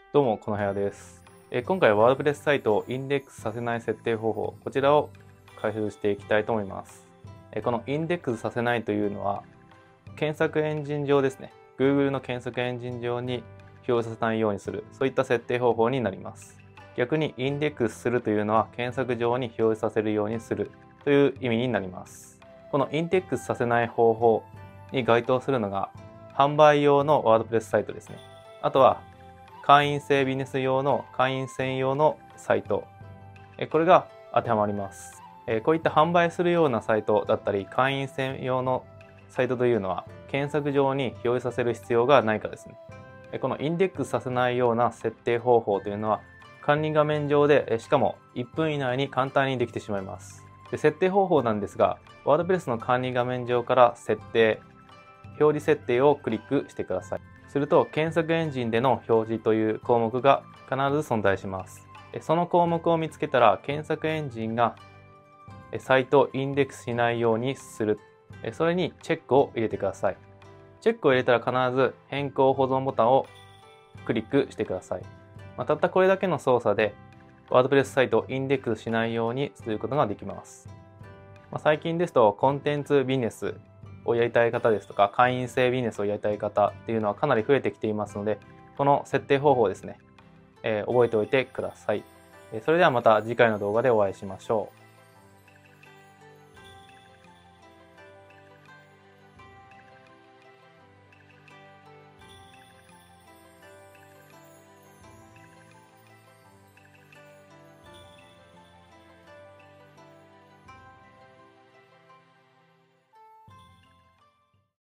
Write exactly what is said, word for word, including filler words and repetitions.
どうも、この部屋です。えー今回はワードプレスサイトをインデックスさせない設定方法、こちらを解説していきたいと思います。えーこのインデックスさせないというのは、検索エンジン上ですね、Google の検索エンジン上に表示させないようにする、そういった設定方法になります。逆にインデックスするというのは、検索上に表示させるようにするという意味になります。このインデックスさせない方法に該当するのが、販売用のワードプレスサイトですね。あとは、会員制ビジネス用の会員専用のサイト、これが当てはまります。こういった販売するようなサイトだったり、会員専用のサイトというのは、検索上に表示させる必要がないからですね。このインデックスさせないような設定方法というのは、管理画面上で、しかもいっぷん以内に簡単にできてしまいます。で設定方法なんですが、ワードプレスの管理画面上から設定、表示設定をクリックしてください。すると、検索エンジンでの表示という項目が必ず存在します。その項目を見つけたら、検索エンジンがサイトをインデックスしないようにする。それにチェックを入れてください。チェックを入れたら必ず変更保存ボタンをクリックしてください。まあ、たったこれだけの操作で、ワードプレスサイトをインデックスしないようにすることができます。まあ、最近ですと、コンテンツビジネスをやりたい方ですとか、会員制ビジネスをやりたい方っていうのはかなり増えてきていますので、この設定方法ですね、えー覚えておいてください。それではまた次回の動画でお会いしましょう。